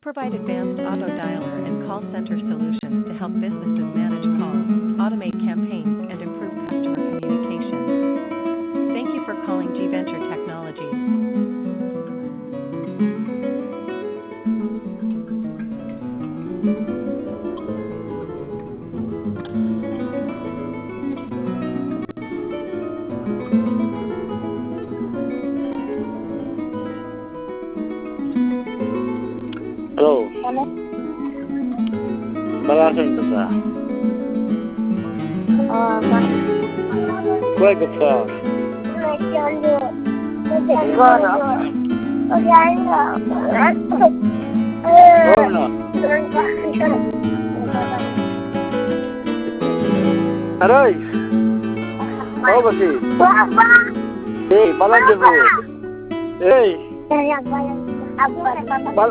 provide advanced auto dialer and call center solutions to help businesses manage calls, automate campaigns, and improve customer communication. Thank you for calling G Venture Technologies. Hello. Malaking ka sa? Kuwag ka sa? Aray! Ako ba si? Hey, palang dyan mo. Hey!